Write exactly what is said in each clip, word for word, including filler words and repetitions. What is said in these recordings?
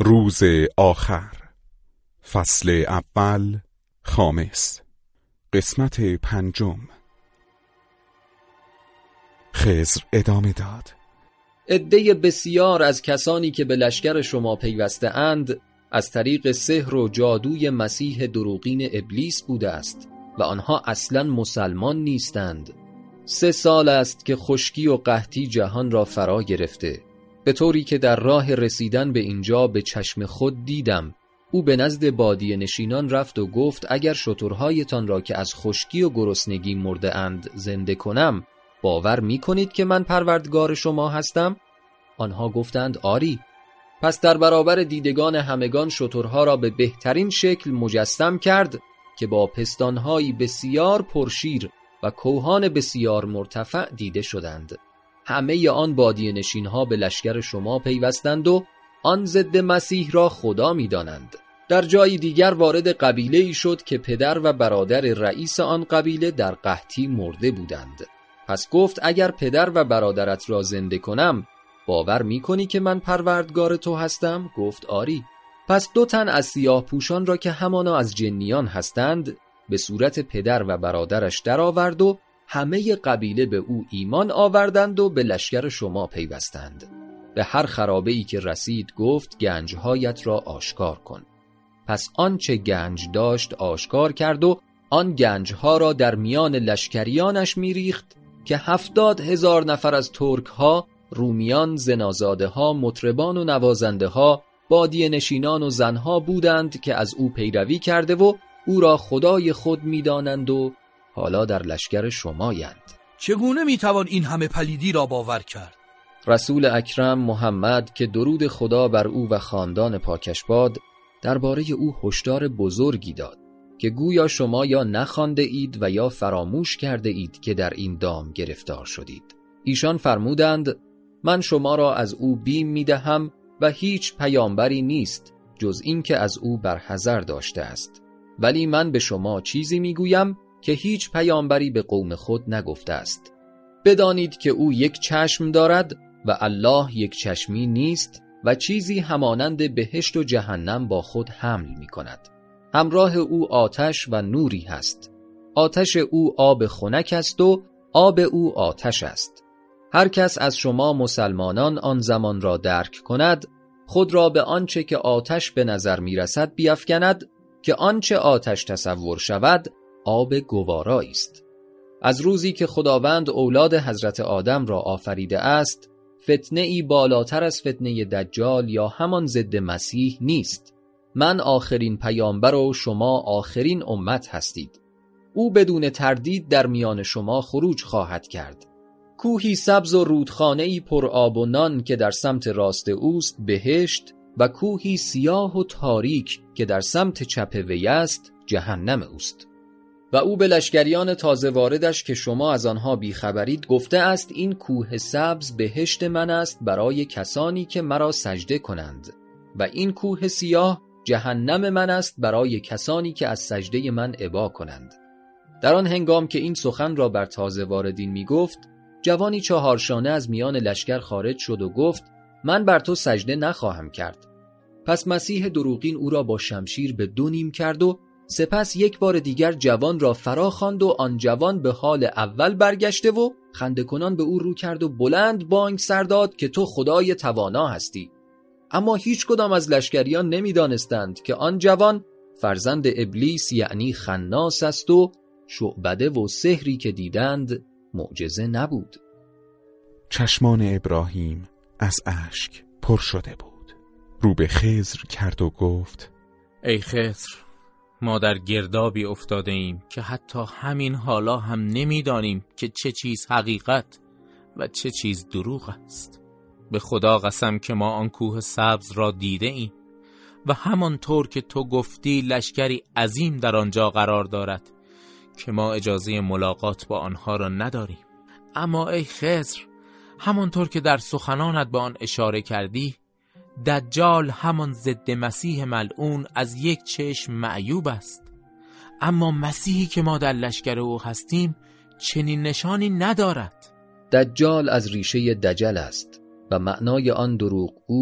روز آخر، فصل اول، خامس، قسمت پنجم. خضر ادامه داد: عده بسیار از کسانی که به لشکر شما پیوسته اند از طریق سحر و جادوی مسیح دروغین ابلیس بوده است و آنها اصلاً مسلمان نیستند. سه سال است که خشکی و قحطی جهان را فرا گرفته، به طوری که در راه رسیدن به اینجا به چشم خود دیدم. او به نزد بادیه نشینان رفت و گفت اگر شترهایتان را که از خشکی و گرسنگی مرده اند زنده کنم، باور می کنید که من پروردگار شما هستم؟ آنها گفتند آری. پس در برابر دیدگان همگان شترها را به بهترین شکل مجسم کرد که با پستانهایی بسیار پرشیر و کوهان بسیار مرتفع دیده شدند. همه آن بادیه نشینها به لشکر شما پیوستند و آن ضد مسیح را خدا می دانند. در جای دیگر وارد قبیله ای شد که پدر و برادر رئیس آن قبیله در قحطی مرده بودند. پس گفت اگر پدر و برادرت را زنده کنم، باور می کنی که من پروردگار تو هستم؟ گفت آری. پس دو تن از سیاه پوشان را که همانا از جنیان هستند به صورت پدر و برادرش در آورد و همه قبیله به او ایمان آوردند و به لشکر شما پیوستند. به هر خرابه‌ای که رسید گفت گنجهایت را آشکار کن. پس آنچه گنج داشت آشکار کرد و آن گنجها را در میان لشکریانش میریخت که هفتاد هزار نفر از ترک ها، رومیان، زنازاده ها، مطربان و نوازنده ها، بادیه نشینان و زنها بودند که از او پیروی کرده و او را خدای خود می‌دانند و حالا در لشکر شمایند. چگونه میتوان این همه پلیدی را باور کرد؟ رسول اکرم محمد که درود خدا بر او و خاندان پاکش باد درباره او هشدار بزرگی داد که گویا شما یا نخوانده اید و یا فراموش کرده اید که در این دام گرفتار شدید. ایشان فرمودند من شما را از او بیم میدهم و هیچ پیامبری نیست جز این که از او برحذر داشته است، ولی من به شما چیزی میگویم که هیچ پیامبری به قوم خود نگفته است. بدانید که او یک چشم دارد و الله یک چشمی نیست و چیزی همانند بهشت و جهنم با خود حمل می کند. همراه او آتش و نوری هست. آتش او آب خنک است و آب او آتش است. هر کس از شما مسلمانان آن زمان را درک کند، خود را به آنچه که آتش به نظر می رسد بیفکند که آنچه آتش تصور شود آب گوارایی است. از روزی که خداوند اولاد حضرت آدم را آفریده است، فتنه ای بالاتر از فتنه دجال یا همان ضد مسیح نیست. من آخرین پیامبر و شما آخرین امت هستید. او بدون تردید در میان شما خروج خواهد کرد. کوهی سبز و رودخانه‌ای پر آب و نان که در سمت راست اوست بهشت و کوهی سیاه و تاریک که در سمت چپ وی است جهنم اوست. و او به لشکریان تازه واردش که شما از آنها بیخبرید گفته است این کوه سبز بهشت من است برای کسانی که مرا سجده کنند و این کوه سیاه جهنم من است برای کسانی که از سجده من ابا کنند. در آن هنگام که این سخن را بر تازه واردین می گفت، جوانی چهارشانه از میان لشکر خارج شد و گفت من بر تو سجده نخواهم کرد. پس مسیح دروغین او را با شمشیر به دو نیم کرد و سپس یک بار دیگر جوان را فرا خواند و آن جوان به حال اول برگشته و خنده کنان به او رو کرد و بلند بانگ سر داد که تو خدای توانا هستی. اما هیچ کدام از لشکریان نمی دانستند که آن جوان فرزند ابلیس یعنی خناس است و شعبده و سحری که دیدند معجزه نبود. چشمان ابراهیم از اشک پر شده بود. رو به خضر کرد و گفت ای خضر، ما در گردابی افتاده ایم که حتی همین حالا هم نمیدانیم که چه چیز حقیقت و چه چیز دروغ است. به خدا قسم که ما آن کوه سبز را دیده ایم و همانطور که تو گفتی لشکری عظیم در آنجا قرار دارد که ما اجازه ملاقات با آنها را نداریم. اما ای خضر، همانطور که در سخنانت به آن اشاره کردی، دجال همان ضد مسیح ملعون از یک چشم معیوب است، اما مسیحی که ما در لشکر او هستیم چنین نشانی ندارد. دجال از ریشه دجل است و معنای آن دروغ او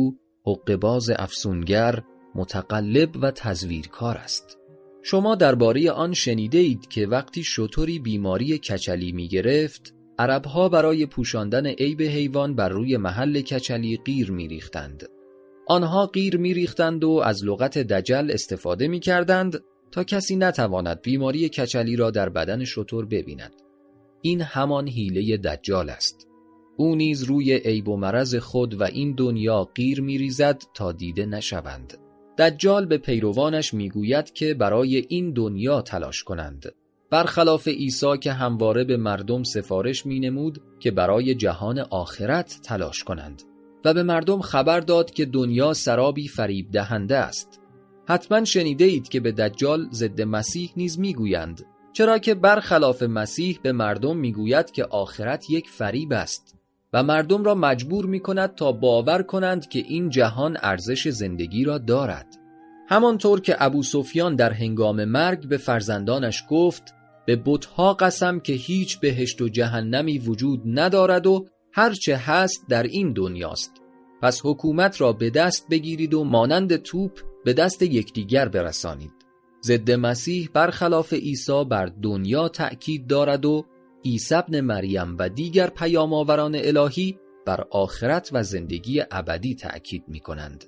حقه‌باز افسونگر، متقلب و تزویرکار است. شما درباره آن شنیده اید که وقتی شتری بیماری کچلی می گرفت، عربها برای پوشاندن عیب حیوان بر روی محل کچلی قیر می ریختند. آنها قیر می ریختند و از لغت دجل استفاده می کردند تا کسی نتواند بیماری کچلی را در بدن شتر ببیند. این همان حیله دجال است. او نیز روی عیب و مرض خود و این دنیا قیر می ریزد تا دیده نشوند. دجال به پیروانش می گوید که برای این دنیا تلاش کنند، برخلاف عیسی که همواره به مردم سفارش می نمود که برای جهان آخرت تلاش کنند و به مردم خبر داد که دنیا سرابی فریب دهنده است. حتما شنیده اید که به دجال ضد مسیح نیز می گویند، چرا که برخلاف مسیح به مردم می گوید که آخرت یک فریب است و مردم را مجبور می کند تا باور کنند که این جهان ارزش زندگی را دارد. همانطور که ابو سفیان در هنگام مرگ به فرزندانش گفت به بت‌ها قسم که هیچ بهشت و جهنمی وجود ندارد و هرچه هست در این دنیاست، پس حکومت را به دست بگیرید و مانند توپ به دست یکدیگر برسانید. ضد مسیح برخلاف عیسی بر دنیا تأکید دارد و عیسی ابن مریم و دیگر پیام‌آوران الهی بر آخرت و زندگی ابدی تأکید می کنند.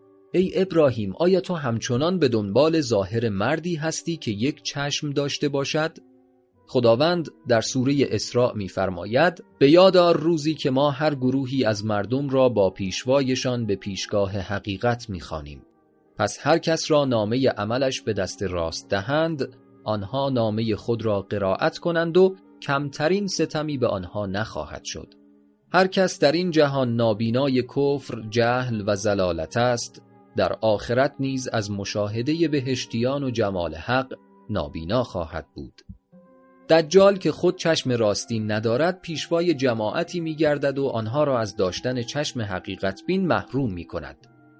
ای ابراهیم، آیا تو همچنان به دنبال ظاهر مردی هستی که یک چشم داشته باشد؟ خداوند در سوره اسراء می فرماید به یاد آر روزی که ما هر گروهی از مردم را با پیشوایشان به پیشگاه حقیقت می خوانیم. پس هر کس را نامه عملش به دست راست دهند، آنها نامه خود را قرائت کنند و کمترین ستمی به آنها نخواهد شد. هر کس در این جهان نابینای کفر، جهل و ضلالت است، در آخرت نیز از مشاهده بهشتیان و جمال حق نابینا خواهد بود. دجال که خود چشم راستین ندارد پیشوای جماعتی می گردد و آنها را از داشتن چشم حقیقت بین محروم می کند.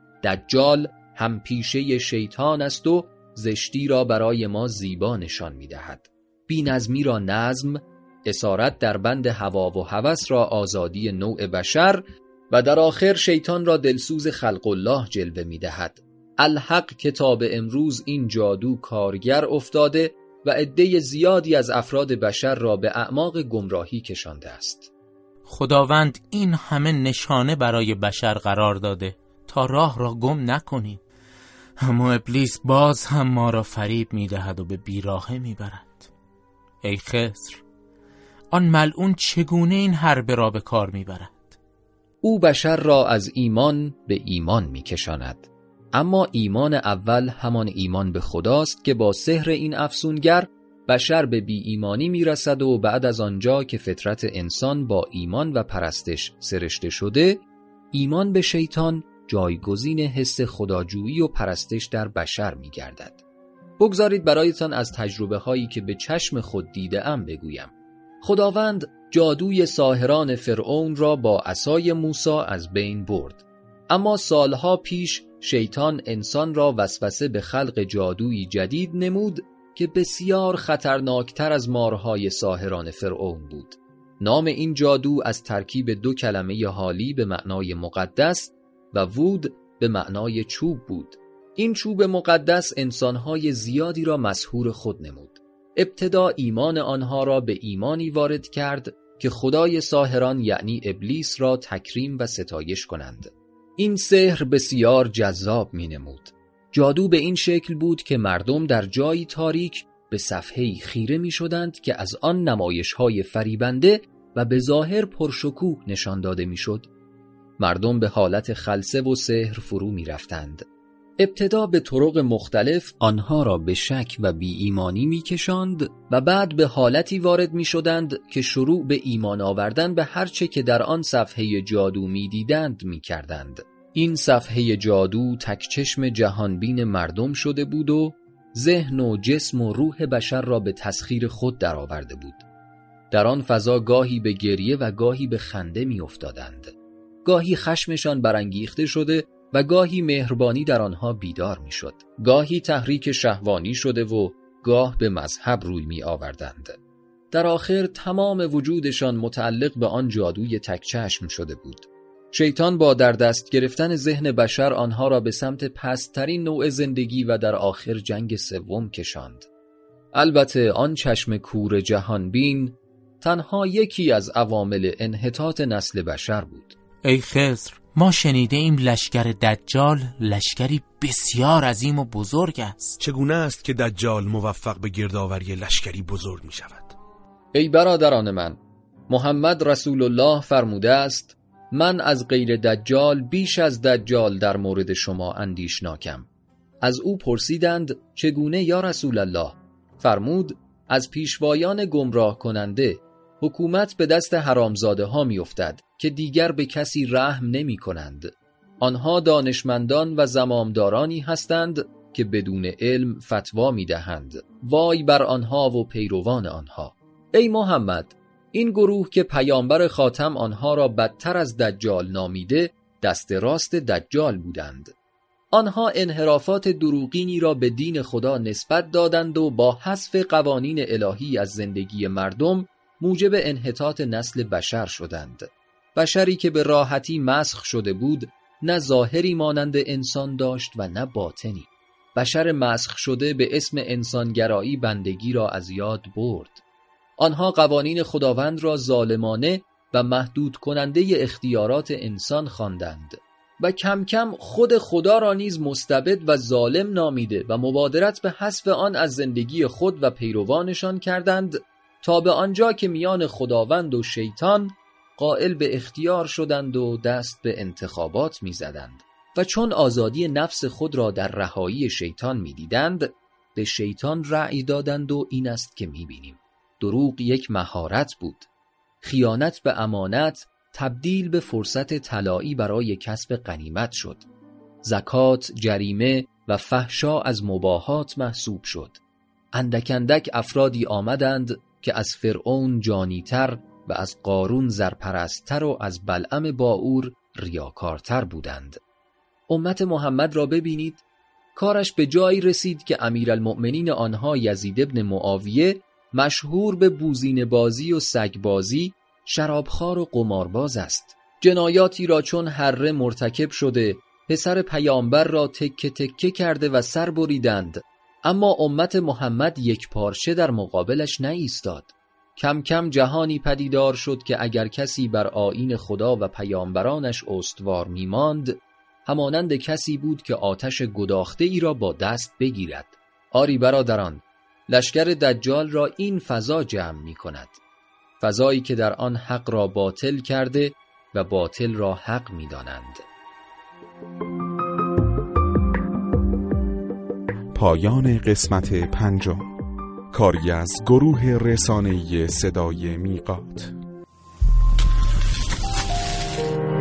دجال هم پیشه شیطان است و زشتی را برای ما زیبا نشان می دهد. بی نظمی را نظم، اسارت در بند هوا و هوس را آزادی نوع بشر و در آخر شیطان را دلسوز خلق الله جلوه می دهد. الحق کتاب امروز این جادو کارگر افتاده و عده زیادی از افراد بشر را به اعماق گمراهی کشانده است. خداوند این همه نشانه برای بشر قرار داده تا راه را گم نکنیم، اما ابلیس باز هم ما را فریب می دهد و به بیراهه می برد. ای خضر، آن ملعون چگونه این حربه را به کار می برد؟ او بشر را از ایمان به ایمان می کشاند، اما ایمان اول همان ایمان به خداست که با سحر این افسونگر بشر به بی ایمانی می رسد و بعد از آنجا که فطرت انسان با ایمان و پرستش سرشته شده، ایمان به شیطان جایگزین حس خداجویی و پرستش در بشر می گردد. بگذارید برایتان از تجربه هایی که به چشم خود دیده ام بگویم. خداوند جادوی ساحران فرعون را با عصای موسی از بین برد، اما سالها پیش شیطان انسان را وسوسه به خلق جادویی جدید نمود که بسیار خطرناکتر از مارهای ساحران فرعون بود. نام این جادو از ترکیب دو کلمه حالی به معنای مقدس و وود به معنای چوب بود. این چوب مقدس انسانهای زیادی را مسحور خود نمود. ابتدا ایمان آنها را به ایمانی وارد کرد که خدای ساحران یعنی ابلیس را تکریم و ستایش کنند. این سحر بسیار جذاب می نمود. جادو به این شکل بود که مردم در جایی تاریک به صفحه‌ای خیره می شدند که از آن نمایش‌های فریبنده و به ظاهر پرشکوه نشان داده می شد. مردم به حالت خلسه و سحر فرو می رفتند. ابتدا به طرق مختلف آنها را به شک و بی ایمانی می کشاند و بعد به حالتی وارد می شدند که شروع به ایمان آوردن به هر چه که در آن صفحه جادو می دیدند می کردند. این صفحه جادو تکچشم جهانبین مردم شده بود و ذهن و جسم و روح بشر را به تسخیر خود درآورده بود. در آن فضا گاهی به گریه و گاهی به خنده می افتادند. گاهی خشمشان برانگیخته شده و گاهی مهربانی در آنها بیدار می شد. گاهی تحریک شهوانی شده و گاه به مذهب روی می آوردند. در آخر تمام وجودشان متعلق به آن جادوی تکچشم شده بود. شیطان با در دست گرفتن ذهن بشر آنها را به سمت پست‌ترین نوع زندگی و در آخر جنگ سوم کشاند. البته آن چشم کور جهان بین تنها یکی از عوامل انحطاط نسل بشر بود. ای خضر، ما شنیده ایم لشکر دجال لشکری بسیار عظیم و بزرگ است. چگونه است که دجال موفق به گردآوری لشکری بزرگ می شود؟ ای برادران من، محمد رسول الله فرموده است من از غیر دجال بیش از دجال در مورد شما اندیشناکم. از او پرسیدند چگونه یا رسول الله؟ فرمود از پیشوایان گمراه کننده حکومت به دست حرامزاده ها می افتد که دیگر به کسی رحم نمی کنند. آنها دانشمندان و زمامدارانی هستند که بدون علم فتوا می دهند. وای بر آنها و پیروان آنها. ای محمد، این گروه که پیامبر خاتم آنها را بدتر از دجال نامیده دست راست دجال بودند. آنها انحرافات دروغینی را به دین خدا نسبت دادند و با حذف قوانین الهی از زندگی مردم موجب انحطاط نسل بشر شدند. بشری که به راحتی مسخ شده بود نه ظاهری مانند انسان داشت و نه باطنی. بشر مسخ شده به اسم انسانگرایی بندگی را از یاد برد. آنها قوانین خداوند را ظالمانه و محدود کننده اختیارات انسان خواندند و کم کم خود خدا را نیز مستبد و ظالم نامیده و مبادرت به حذف آن از زندگی خود و پیروانشان کردند تا به آنجا که میان خداوند و شیطان قائل به اختیار شدند و دست به انتخابات می‌زدند و چون آزادی نفس خود را در رهایی شیطان می‌دیدند به شیطان رأی دادند و این است که می‌بینیم. دروغ یک مهارت بود. خیانت به امانت تبدیل به فرصت طلایی برای کسب غنیمت شد. زکات، جریمه و فحشا از مباحات محسوب شد. اندک اندک افرادی آمدند که از فرعون جانیتر و از قارون زرپرستتر و از بلعم باعور ریاکارتر بودند. امت محمد را ببینید، کارش به جایی رسید که امیرالمؤمنین آنها یزید ابن معاویه مشهور به بوزینه بازی و سگ بازی، شرابخوار و قمارباز است. جنایاتی را چون هره مرتکب شده پسر پیامبر را تکه تکه کرده و سر بریدند، اما امت محمد یک پارچه در مقابلش نایستاد. کم کم جهانی پدیدار شد که اگر کسی بر آیین خدا و پیامبرانش استوار میماند، همانند کسی بود که آتش گداخته ای را با دست بگیرد. آری برادران، لشکر دجال را این فضا جمع می کند. فضایی که در آن حق را باطل کرده و باطل را حق می دانند. پایان قسمت پنجم. کاری از گروه رسانه‌ای صدای میقات.